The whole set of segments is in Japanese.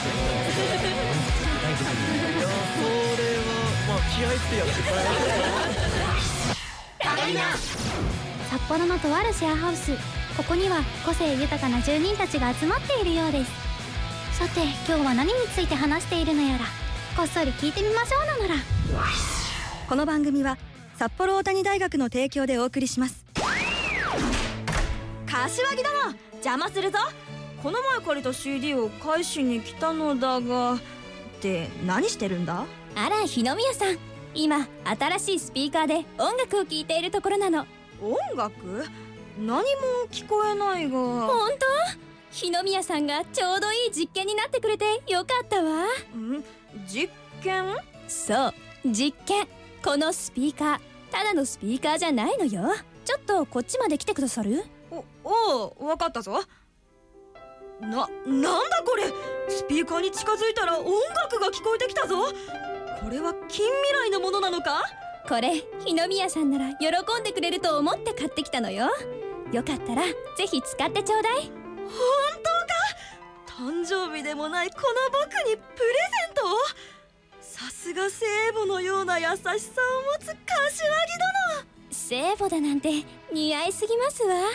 まあ気合いってやつ札幌のとあるシェアハウス、ここには個性豊かな住人たちが集まっているようです。さて今日は何について話しているのやら、こっそり聞いてみましょうなのら。 この番組は札幌大谷大学の提供でお送りします。 柏木殿、邪魔するぞ。この前借りた CD を返しに来たのだが。って何してるんだ？ あら、日宮さん、今新しいスピーカーで音楽を聴いているところなの。 音楽？何も聞こえないが。 本当？日宮さんがちょうどいい実験になってくれてよかったわ。 実験？ そう、実験。このスピーカー、ただのスピーカーじゃないのよ。ちょっとこっちまで来てくださる？ おう、わかったぞ。なんだこれ。スピーカーに近づいたら音楽が聞こえてきたぞ。これは近未来のものなのか？ これ日宮さんなら喜んでくれると思って買ってきたのよ。よかったらぜひ使ってちょうだい。 本当か？誕生日でもないこの僕にプレゼントを？さすが聖母のような優しさを持つ柏木殿。 聖母だなんて似合いすぎますわ。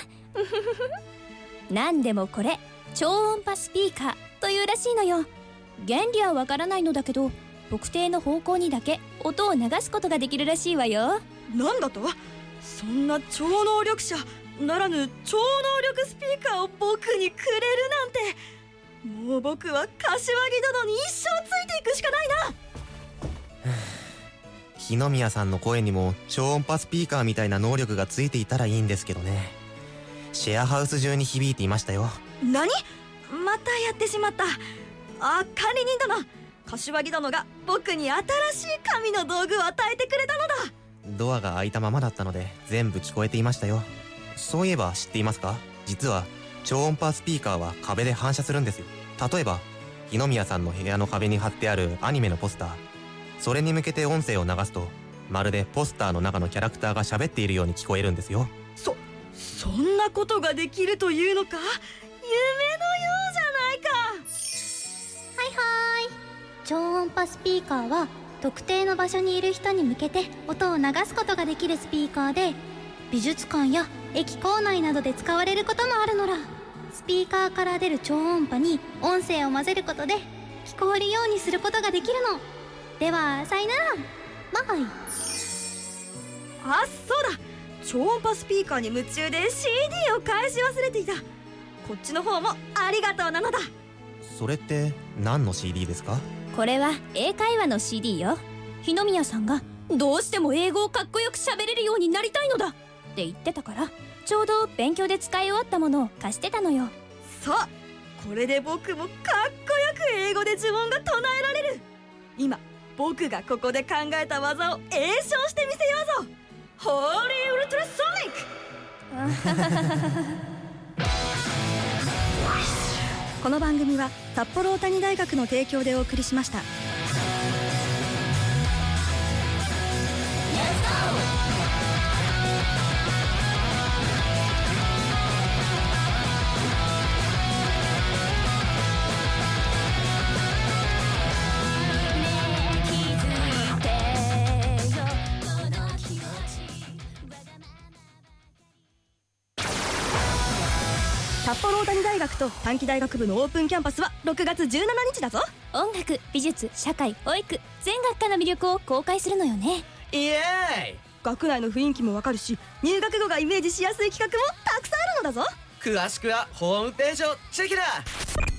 なんでもこれ超音波スピーカーというらしいのよ。原理はわからないのだけど、特定の方向にだけ音を流すことができるらしいわよ。 なんだと？そんな超能力者ならぬ超能力スピーカーを僕にくれるなんて。もう僕は柏木殿に一生ついていくしかないな。 日宮さんの声にも超音波スピーカーみたいな能力がついていたらいいんですけどね。シェアハウス中に響いていましたよ。 何？またやってしまった。管理人殿、柏木殿が僕に新しい神の道具を与えてくれたのだ。 ドアが開いたままだったので全部聞こえていましたよ。そういえば知っていますか？実は超音波スピーカーは壁で反射するんですよ。例えば日宮さんの部屋の壁に貼ってあるアニメのポスター、それに向けて音声を流すと、まるでポスターの中のキャラクターが喋っているように聞こえるんですよ。 そんなことができるというのか？夢のようじゃないか。 はいはい。超音波スピーカーは特定の場所にいる人に向けて音を流すことができるスピーカーで、美術館や駅構内などで使われることもあるのら。スピーカーから出る超音波に音声を混ぜることで聞こえるようにすることができるの。ではさよなら、バイ。 そうだ、超音波スピーカーに夢中で CD を返し忘れていた。こっちの方もありがとうなのだ。 それって何の CD ですか？ これは英会話の CD よ。日宮さんがどうしても英語をかっこよく喋れるようになりたいのだって言ってたから、ちょうど勉強で使い終わったものを貸してたのよ。 そう、これで僕もかっこよく英語で呪文が唱えられる。今僕がここで考えた技を詠唱してみせようぞ。ホーリーウルトラソニック。 この番組は札幌大谷大学の提供でお送りしました。札幌大谷大学と短期大学部のオープンキャンパスは6月17日だぞ。 音楽、美術、社会、保育、全学科の魅力を公開するのよね。 イエーイ。 学内の雰囲気もわかるし、入学後がイメージしやすい企画もたくさんあるのだぞ。 詳しくはホームページをチェキだ。